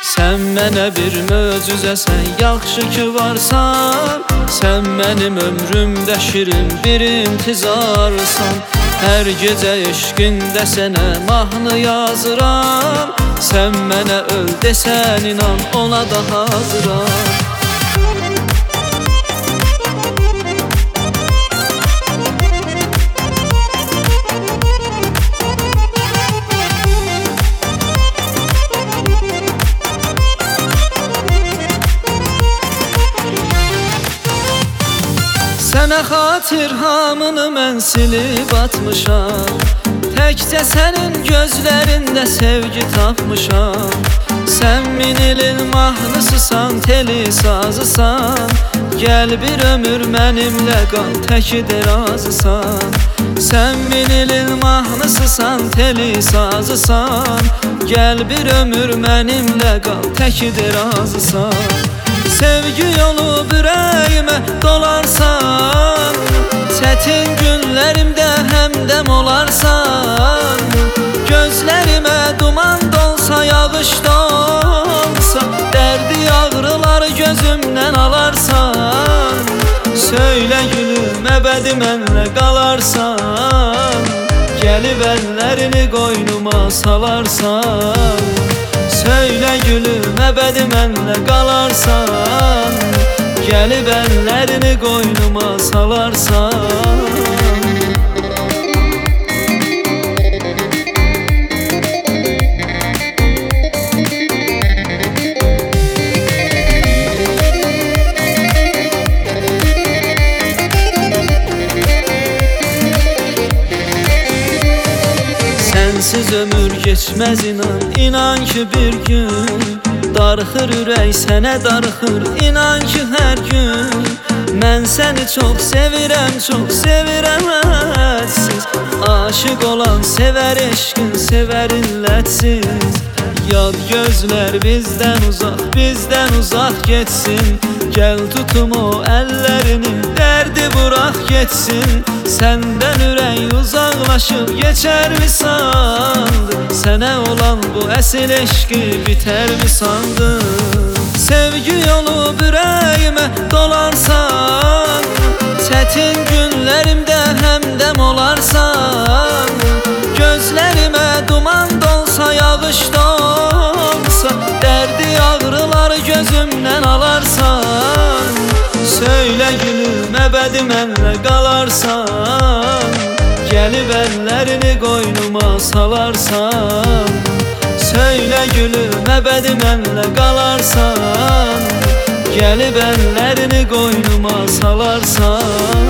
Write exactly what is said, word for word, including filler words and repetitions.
Sən mənə bir möcüzəsən, yaxşı ki varsan. Sən mənim ömrümdə şirin bir intizarsan. Hər gecə eşqində sənə mahnı yazıram. Sən mənə öl desən inan, ona da hazıram. Sənə xatir hamını mən silib atmışam. Təkcə sənin gözlərində sevgi tapmışam. Sən min ilin mahnısısan, teli sazısan. Gəl bir ömür mənimlə qal, təkidir razısan. Sən min ilin mahnısısan, teli sazısan. Gəl bir ömür mənimlə qal, təkidir razısan. Sevgi yolu ürəyimə dolarsan. Çətin günlərimdə həmdəm olarsan. Gözlərimə duman dolsa, yağış dolsa. Dərdi ağrıları gözümdən alarsan. Söylə gülüm, əbədi mənlə qalarsan. Gəlib əllərini qoynuma salarsan. Söylə gülüm, əbədi mənlə qalarsan. Gəlib əllərini qoynuma salarsan. Sənsiz ömür geçməz inan, inan ki bir gün. Darıxır ürək sənə darıxır, inan ki hər gün. Mən səni çox sevirəm, çox sevirəm hədsiz. Aşıq olan sevər eşqin, sevər illətsiz. Yad gözlər bizdən uzaq, bizdən uzaq getsin. Gəl tutum o əllərini, dərdi bıraq getsin. Səndən ürək uzaqlaşıb geçər mi sandın? Sənə olan bu əsil eşqi bitər mi sandın? Sevgi yolu ürəyimə dolarsan. Çətin günlərimdə həmdəm olarsan. Gözlərimə duman dolsa, yağış dolsa. Dərdi ağrıları gözümdən alarsan. Söylə gülüm, əbədi mənlə qalarsan. Gəlib əllərini qoynuma salarsan. Söylə gülüm, əbədi mənlə qalarsan. Gəlib əllərini qoynuma salarsan.